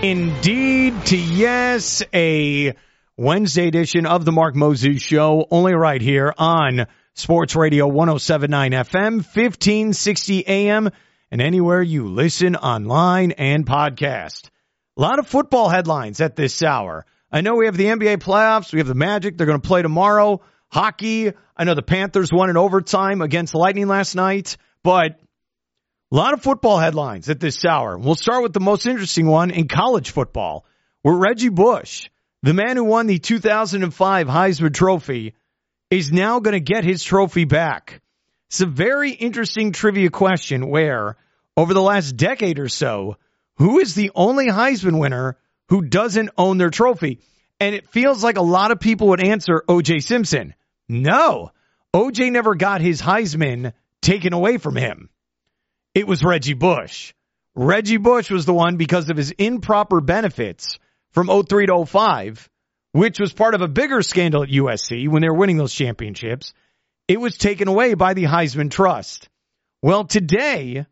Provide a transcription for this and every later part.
Indeed to yes, a Wednesday edition of the Mark Moses Show, only right here on Sports Radio 107.9 FM, 1560 AM, and anywhere you listen online and podcast. A lot of football headlines at this hour. I know we have the NBA playoffs. We have the Magic. They're going to play tomorrow. Hockey. I know the Panthers won in overtime against the Lightning last night, but a lot of football headlines at this hour. We'll start with the most interesting one in college football, where Reggie Bush, the man who won the 2005 Heisman Trophy, is now going to get his trophy back. It's a very interesting trivia question where, over the last decade or so, who is the only Heisman winner who doesn't own their trophy? And it feels like a lot of people would answer O.J. Simpson. No, O.J. never got his Heisman taken away from him. It was Reggie Bush. Reggie Bush was the one because of his improper benefits from 03 to 05, which was part of a bigger scandal at USC when they were winning those championships. It was taken away by the Heisman Trust. Well, today,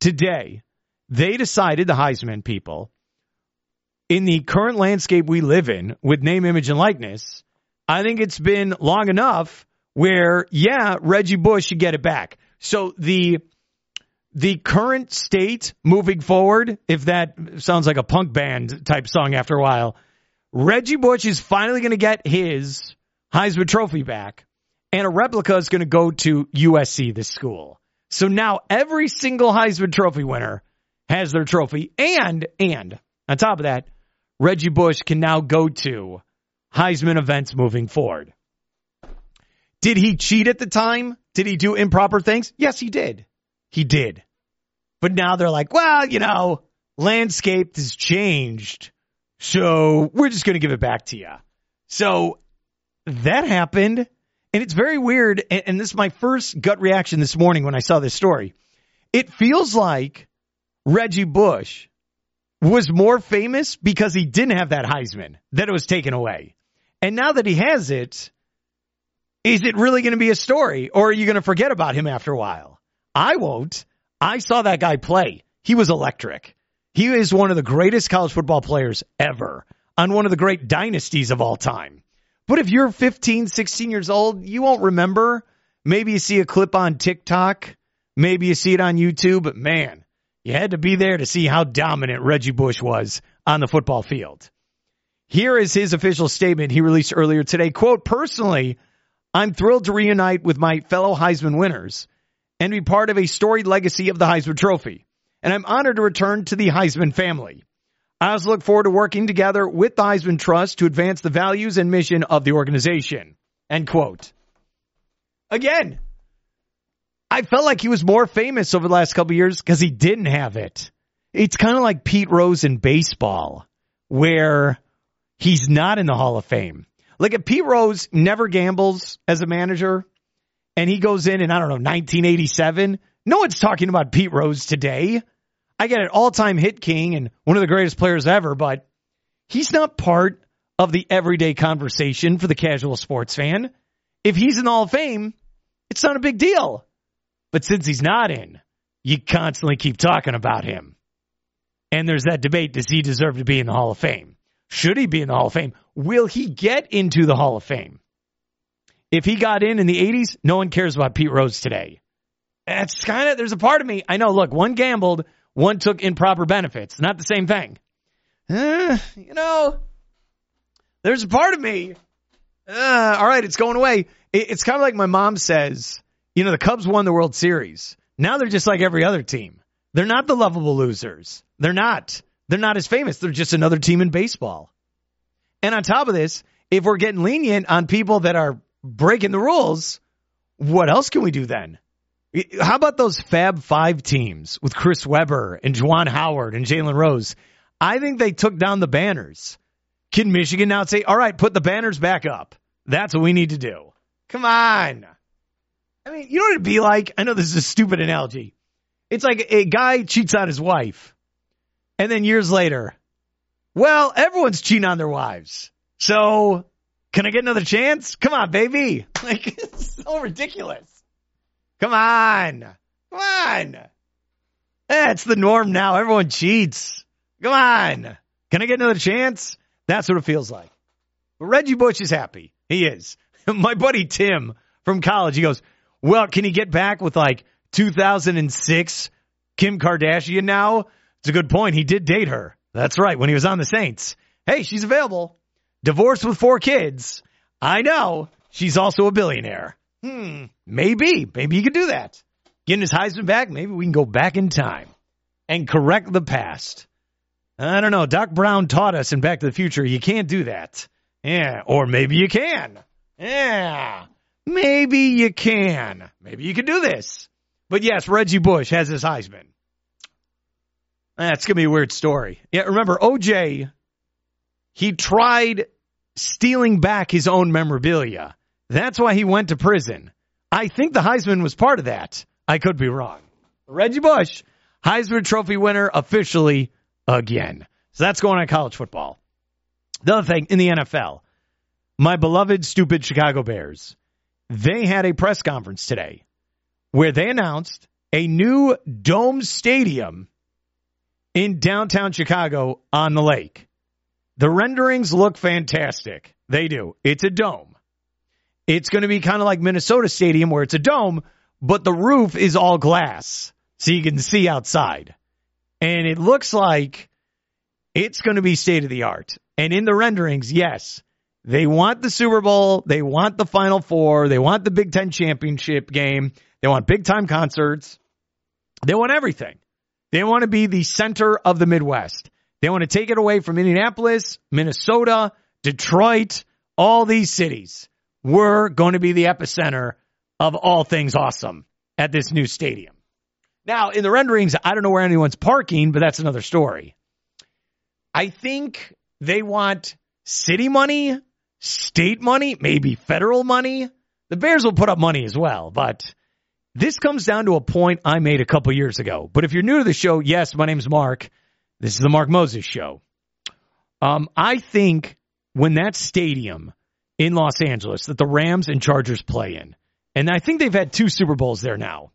they decided, the Heisman people, in the current landscape we live in with name, image, and likeness, I think it's been long enough where, yeah, Reggie Bush should get it back. So the current state moving forward, if that sounds like a punk band type song after a while, Reggie Bush is finally going to get his Heisman Trophy back, and a replica is going to go to USC, this school. So now every single Heisman Trophy winner has their trophy, and on top of that, Reggie Bush can now go to Heisman events moving forward. Did he cheat at the time? Did he do improper things? Yes, he did. He did. But now they're like, well, you know, landscape has changed, so we're just going to give it back to you. So that happened, and it's very weird, and this is my first gut reaction this morning when I saw this story. It feels like Reggie Bush was more famous because he didn't have that Heisman, that it was taken away. And now that he has it, is it really going to be a story, or are you going to forget about him after a while? I won't. I saw that guy play. He was electric. He is one of the greatest college football players ever on one of the great dynasties of all time. But if you're 15, 16 years old, you won't remember. Maybe you see a clip on TikTok. Maybe you see it on YouTube. But man, you had to be there to see how dominant Reggie Bush was on the football field. Here is his official statement he released earlier today. Quote, personally, I'm thrilled to reunite with my fellow Heisman winners and be part of a storied legacy of the Heisman Trophy. And I'm honored to return to the Heisman family. I also look forward to working together with the Heisman Trust to advance the values and mission of the organization. End quote. Again, I felt like he was more famous over the last couple of years because he didn't have it. It's kind of like Pete Rose in baseball, where he's not in the Hall of Fame. Like if Pete Rose never gambles as a manager, and he goes in 1987, no one's talking about Pete Rose today. I get it, all-time hit king and one of the greatest players ever, but he's not part of the everyday conversation for the casual sports fan. If he's in the Hall of Fame, it's not a big deal. But since he's not in, you constantly keep talking about him. And there's that debate, does he deserve to be in the Hall of Fame? Should he be in the Hall of Fame? Will he get into the Hall of Fame? If he got in the 80s, no one cares about Pete Rose today. That's there's a part of me, I know, look, one gambled, one took improper benefits. Not the same thing. There's a part of me, all right, it's going away. It's kind of like my mom says, the Cubs won the World Series. Now they're just like every other team. They're not the lovable losers. They're not. They're not as famous. They're just another team in baseball. And on top of this, if we're getting lenient on people that are breaking the rules, what else can we do then? How about those Fab Five teams with Chris Webber and Juwan Howard and Jalen Rose? I think they took down the banners. Can Michigan now say, all right, put the banners back up? That's what we need to do. Come on. I mean, you know what it'd be like? I know this is a stupid analogy. It's like a guy cheats on his wife. And then years later, well, everyone's cheating on their wives. So can I get another chance? Come on, baby. Like, it's so ridiculous. Come on. That's the norm now. Everyone cheats. Come on. Can I get another chance? That's what it feels like. But Reggie Bush is happy. He is. My buddy Tim from college, he goes, well, can he get back with like 2006 Kim Kardashian now? It's a good point. He did date her. That's right, when he was on the Saints. Hey, she's available. Divorced with 4 kids. I know. She's also a billionaire. Maybe. Maybe he could do that. Getting his Heisman back, maybe we can go back in time and correct the past. I don't know. Doc Brown taught us in Back to the Future you can't do that. Yeah, or maybe you can. Yeah, maybe you can. Maybe you can do this. But yes, Reggie Bush has his Heisman. That's going to be a weird story. Yeah, remember, OJ, he tried stealing back his own memorabilia. That's why he went to prison. I think the Heisman was part of that. I could be wrong. Reggie Bush, Heisman Trophy winner officially again. So that's going on college football. The other thing, in the NFL, my beloved, stupid Chicago Bears, they had a press conference today where they announced a new dome stadium in downtown Chicago on the lake. The renderings look fantastic. They do. It's a dome. It's going to be kind of like Minnesota Stadium where it's a dome, but the roof is all glass so you can see outside. And it looks like it's going to be state of the art. And in the renderings, yes, they want the Super Bowl. They want the Final Four. They want the Big Ten championship game. They want big time concerts. They want everything. They want to be the center of the Midwest. They want to take it away from Indianapolis, Minnesota, Detroit, all these cities. We're going to be the epicenter of all things awesome at this new stadium. Now, in the renderings, I don't know where anyone's parking, but that's another story. I think they want city money, state money, maybe federal money. The Bears will put up money as well, but this comes down to a point I made a couple years ago. But if you're new to the show, yes, my name's Mark. This is the Mark Moses Show. I think when that stadium in Los Angeles that the Rams and Chargers play in, and I think they've had 2 Super Bowls there now,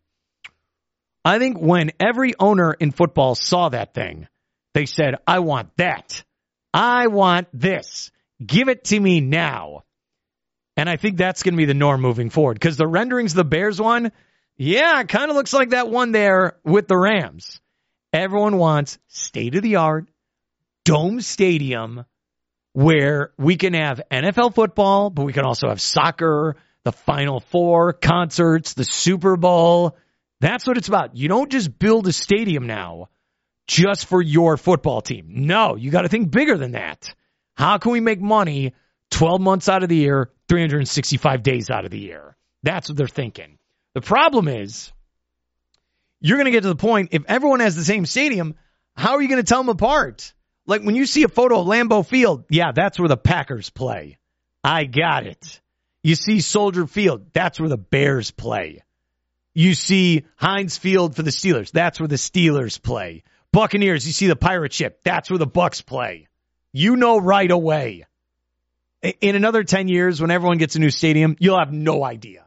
I think when every owner in football saw that thing, they said, I want that. I want this. Give it to me now. And I think that's going to be the norm moving forward because the renderings of the Bears one, yeah, it kind of looks like that one there with the Rams. Everyone wants state-of-the-art dome stadium where we can have NFL football, but we can also have soccer, the Final Four, concerts, the Super Bowl. That's what it's about. You don't just build a stadium now just for your football team. No, you got to think bigger than that. How can we make money 12 months out of the year, 365 days out of the year? That's what they're thinking. The problem is you're going to get to the point, if everyone has the same stadium, how are you going to tell them apart? Like when you see a photo of Lambeau Field, yeah, that's where the Packers play. I got it. You see Soldier Field, that's where the Bears play. You see Heinz Field for the Steelers, that's where the Steelers play. Buccaneers, you see the pirate ship, that's where the Bucks play. You know right away. In another 10 years, when everyone gets a new stadium, you'll have no idea.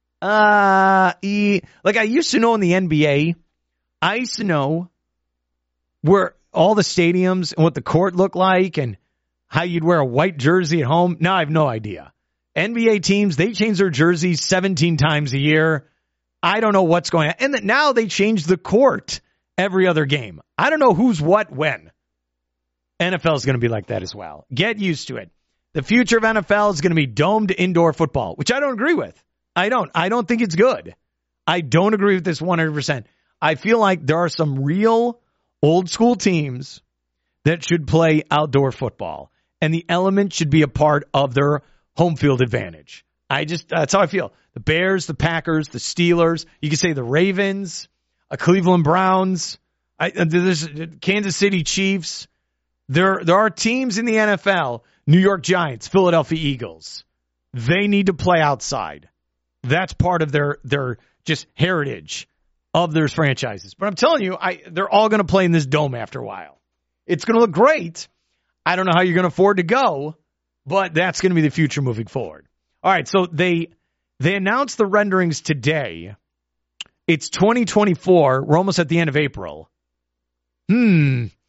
Like I used to know in the NBA, I used to know where all the stadiums and what the court looked like and how you'd wear a white jersey at home. Now I have no idea. NBA teams, they change their jerseys 17 times a year. I don't know what's going on. And now they change the court every other game. I don't know who's what when. NFL is going to be like that as well. Get used to it. The future of NFL is going to be domed indoor football, which I don't agree with. I don't think it's good. I don't agree with this 100%. I feel like there are some real old school teams that should play outdoor football, and the element should be a part of their home field advantage. That's how I feel. The Bears, the Packers, the Steelers, you could say the Ravens, Cleveland Browns, there's Kansas City Chiefs. There are teams in the NFL, New York Giants, Philadelphia Eagles. They need to play outside. That's part of their just heritage of their franchises. But I'm telling you, they're all going to play in this dome after a while. It's going to look great. I don't know how you're going to afford to go, but that's going to be the future moving forward. All right, so they announced the renderings today. It's 2024. We're almost at the end of April.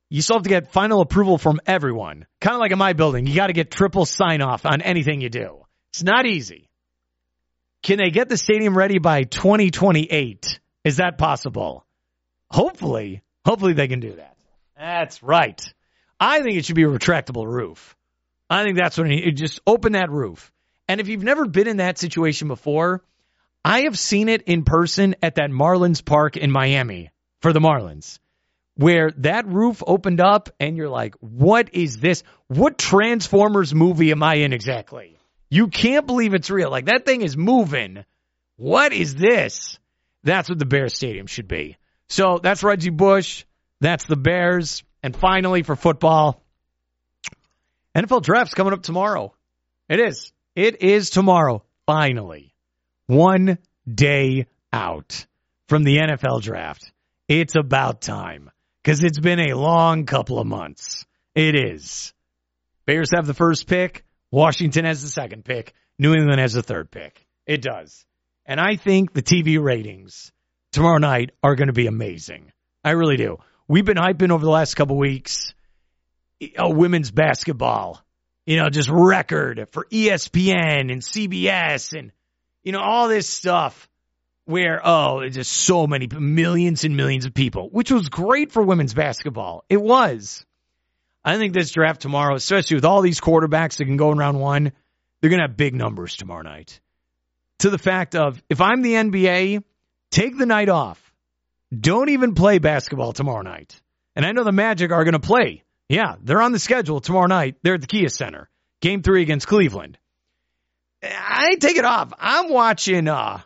you still have to get final approval from everyone. Kind of like in my building, you got to get triple sign-off on anything you do. It's not easy. Can they get the stadium ready by 2028? Is that possible? Hopefully they can do that. That's right. I think it should be a retractable roof. I think that's what you just open that roof. And if you've never been in that situation before, I have seen it in person at that Marlins Park in Miami for the Marlins, where that roof opened up and you're like, what is this? What Transformers movie am I in exactly? You can't believe it's real. Like, that thing is moving. What is this? That's what the Bears Stadium should be. So that's Reggie Bush. That's the Bears. And finally, for football, NFL Draft's coming up tomorrow. It is. It is tomorrow. Finally. 1 day out from the NFL Draft. It's about time. Because it's been a long couple of months. It is. Bears have the first pick. Washington has the second pick. New England has the third pick. It does. And I think the TV ratings tomorrow night are going to be amazing. I really do. We've been hyping over the last couple weeks women's basketball. Just record for ESPN and CBS and, all this stuff where, it's just so many millions and millions of people, which was great for women's basketball. It was. I think this draft tomorrow, especially with all these quarterbacks that can go in round one, they're going to have big numbers tomorrow night. To the fact of, if I'm the NBA, take the night off. Don't even play basketball tomorrow night. And I know the Magic are going to play. Yeah, they're on the schedule tomorrow night. They're at the Kia Center. Game 3 against Cleveland. I take it off. I'm watching the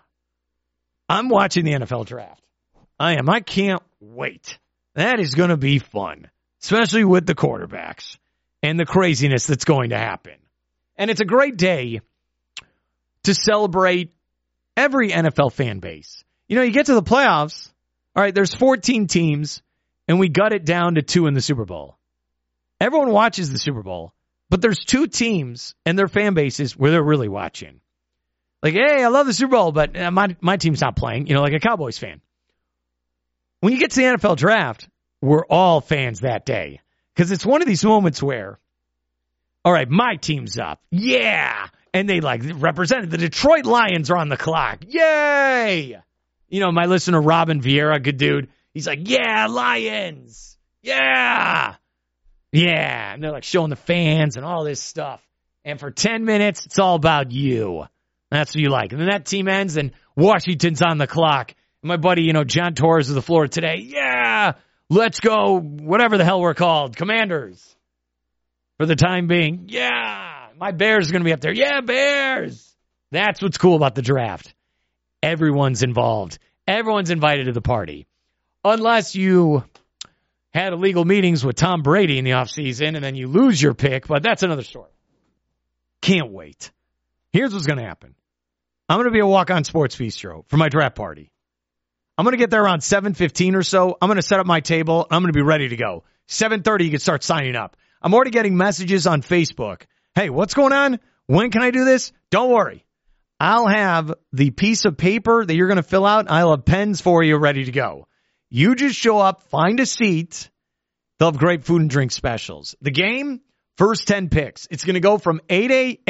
NFL Draft. I am. I can't wait. That is going to be fun. Especially with the quarterbacks and the craziness that's going to happen. And it's a great day to celebrate every NFL fan base. You get to the playoffs. All right, there's 14 teams, and we gut it down to 2 in the Super Bowl. Everyone watches the Super Bowl, but there's 2 teams and their fan bases where they're really watching. Like, hey, I love the Super Bowl, but my team's not playing, like a Cowboys fan. When you get to the NFL Draft, we're all fans that day. Because it's one of these moments where, all right, my team's up. Yeah. And they represented the Detroit Lions are on the clock. Yay. My listener, Robin Vieira, good dude. He's like, yeah, Lions. Yeah. Yeah. And they're showing the fans and all this stuff. And for 10 minutes, it's all about you. That's what you like. And then that team ends and Washington's on the clock. And my buddy, John Torres of the floor today. Yeah. Let's go, whatever the hell we're called, Commanders. For the time being, yeah, my Bears are going to be up there. Yeah, Bears. That's what's cool about the draft. Everyone's involved. Everyone's invited to the party. Unless you had illegal meetings with Tom Brady in the offseason and then you lose your pick, but that's another story. Can't wait. Here's what's going to happen. I'm going to be a walk-on sports bistro for my draft party. I'm going to get there around 7:15 or so. I'm going to set up my table. I'm going to be ready to go. 7:30, you can start signing up. I'm already getting messages on Facebook. Hey, what's going on? When can I do this? Don't worry. I'll have the piece of paper that you're going to fill out. I'll have pens for you ready to go. You just show up, find a seat. They'll have great food and drink specials. The game, first 10 picks. It's going to go from 8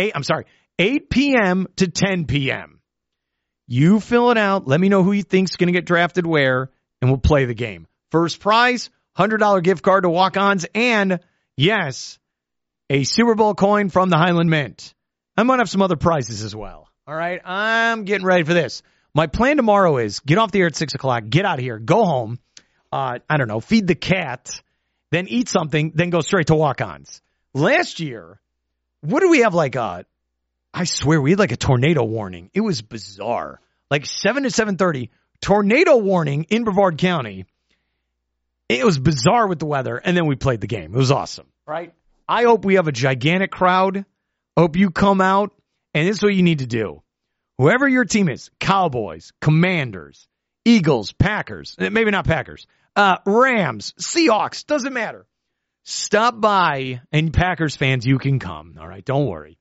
p.m. to 10 p.m. You fill it out. Let me know who you think's going to get drafted where, and we'll play the game. First prize, $100 gift card to walk-ons, and, yes, a Super Bowl coin from the Highland Mint. I might have some other prizes as well. All right, I'm getting ready for this. My plan tomorrow is get off the air at 6 o'clock, get out of here, go home, feed the cat, then eat something, then go straight to walk-ons. Last year, what did we have I swear we had a tornado warning. It was bizarre. 7 to 7:30, tornado warning in Brevard County. It was bizarre with the weather, and then we played the game. It was awesome, right? I hope we have a gigantic crowd. Hope you come out, and this is what you need to do. Whoever your team is, Cowboys, Commanders, Eagles, Packers, maybe not Packers, Rams, Seahawks, doesn't matter. Stop by, and Packers fans, you can come, all right? Don't worry.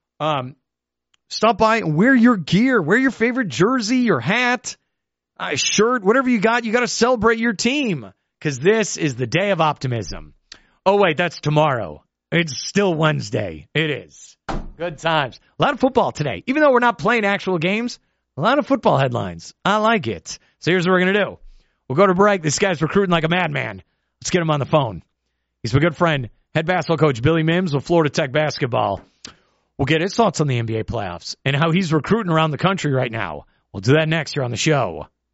Stop by and wear your gear, wear your favorite jersey, your hat, shirt, whatever you got to celebrate your team because this is the day of optimism. Oh, wait, that's tomorrow. It's still Wednesday. It is. Good times. A lot of football today. Even though we're not playing actual games, a lot of football headlines. I like it. So here's what we're going to do. We'll go to break. This guy's recruiting like a madman. Let's get him on the phone. He's my good friend, head basketball coach Billy Mims of Florida Tech basketball. We'll get his thoughts on the NBA playoffs and how he's recruiting around the country right now. We'll do that next here on the show.